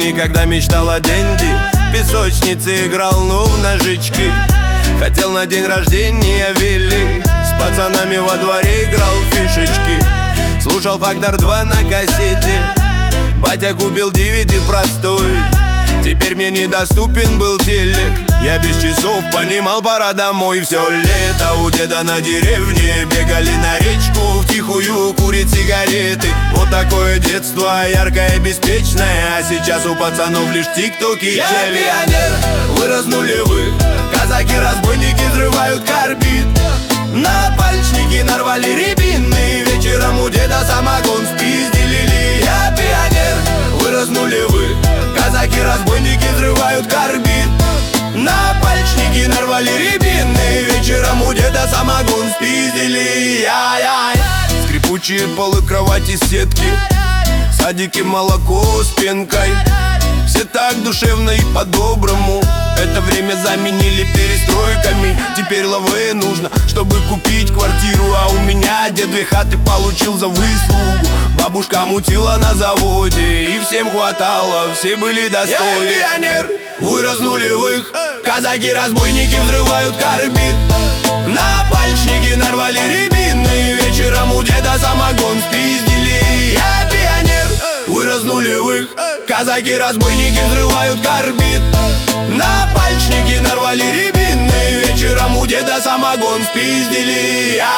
никогда мечтал о деньги. В песочнице играл, ну, в ножички. Хотел на день рождения вилли. С пацанами во дворе играл в фишечки. Слушал Фактор 2 на кассете. Батя купил DVD простой. Теперь мне недоступен был телек. Я без часов понимал, пора домой. Все лето у деда на деревне. Бегали на речку, втихую курить сигареты. Вот такое детство, яркое, беспечное. А сейчас у пацанов лишь тик-ток и телек. Я пионер, вырос нулевых. Казаки-разбойники взрывают карбид. На пальчники нарвали рябины. Вечером у деда самогон спиздили. Я пионер, вырос нулевых. Казаки-разбойники взрывают карбид. На пальчники нарвали рябины. Вечером у деда самогон спиздили. Ай-ай. Скрипучие полы, кровати, сетки. Садики, молоко с пенкой. Все так душевно и по-доброму. Это время заменили перестройками. Теперь лавэ нужно, чтобы купить квартиру. А у меня дед 2 хаты получил за выслугу. Бабушка мутила на заводе, и всем хватало, все были достойны. Я пионер, вырос нулевых. Казаки-разбойники взрывают карбид. На пальчники нарвали рябины. Вечером у деда самогон спиздили. Я пионер, вырос нулевых. Казаки-разбойники взрывают карбид. На пальчники нарвали рябины. Вечером у деда самогон спиздили.